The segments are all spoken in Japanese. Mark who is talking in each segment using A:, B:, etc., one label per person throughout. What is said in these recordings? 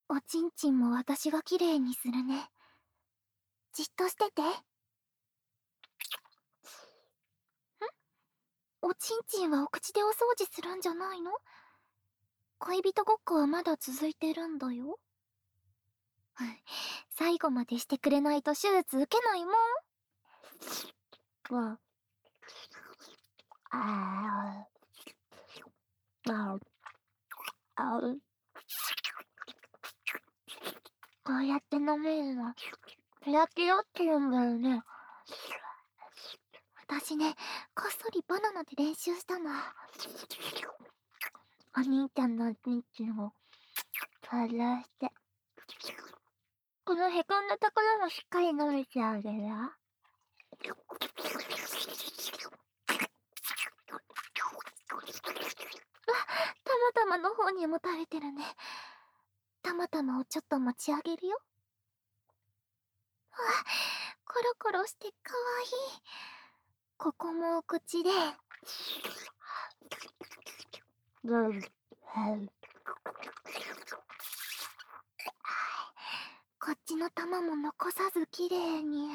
A: おちんちんも私がきれいにするね。じっとしてて。おちんちんはお口でお掃除するんじゃないの？恋人ごっこはまだ続いてるんだよ。最後までしてくれないと手術受けないもん。あこうやって飲めるの、ピラキヨって言うんだよね。私ね、こっそりバナナで練習したの。お兄ちゃんのおちんちんを想像して。このへこんだところもしっかり飲めてあげるよ。たまたまの方にも垂れてるね。たまたまをちょっと持ち上げるよ。コロコロしてかわいい。ここもお口で。こっちの玉も残さずきれいに。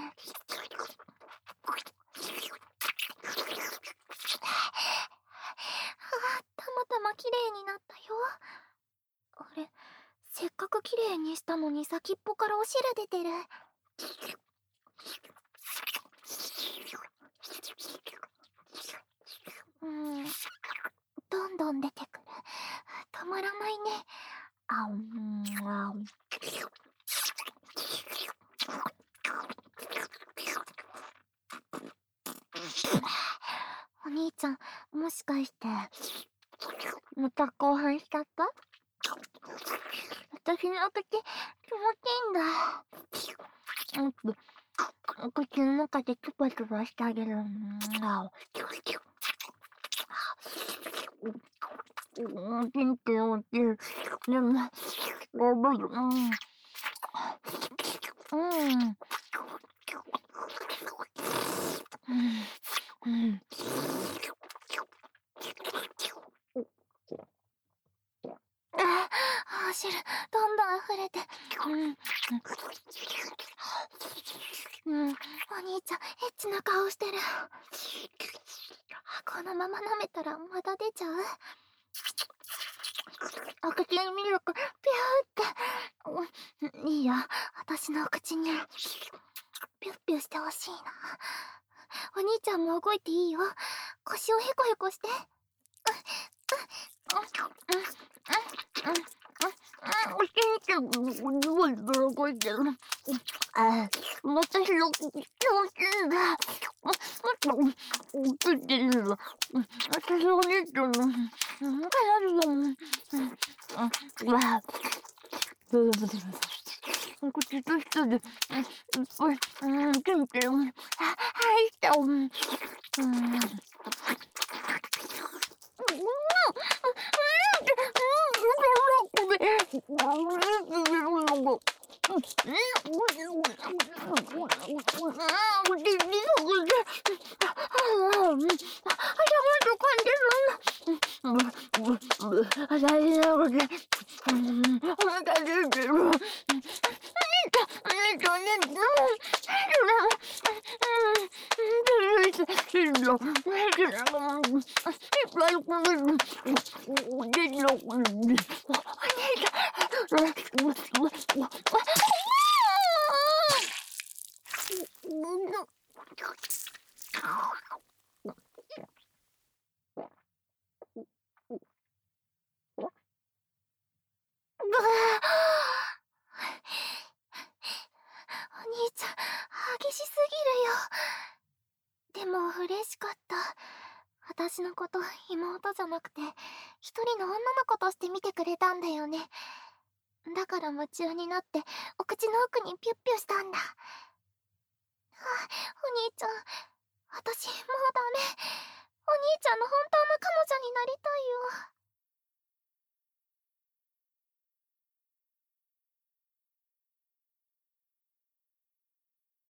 A: たまたまきれいになったよ。あれ、せっかくきれいにしたのに先っぽからお汁出てる。どんどん出てくる。止まらないね。お兄ちゃん、もしかして、また興奮しちゃった？私の口、気持ちいいんだ。口の中でチュパチュパしてあげる。ピンク落ちる。でも、ごぶる。汁、どんどん溢れて。お兄ちゃん、エッチな顔してる。このまま舐めたらまた出ちゃう？お口にミルク、ピューって。いいよ、私のお口に。ピュッピュしてほしいな。お兄ちゃんも動いていいよ。腰をヘコヘコして。おちんちん、すごい動いてる。私の気持ちいいんだ。もっと、ついてるわ。私お兄ちゃんの、体だもん。口と舌で、いっぱい、チンチン、はいした。お兄ちゃん、激しすぎるよ。でも嬉しかった。私のこと妹じゃなくて一人の女の子として見てくれたんだよね。だから夢中になってお口の奥にピュッピュしたんだ。お兄ちゃん、私もうダメ。お兄ちゃんの本当の彼女になりたいよ。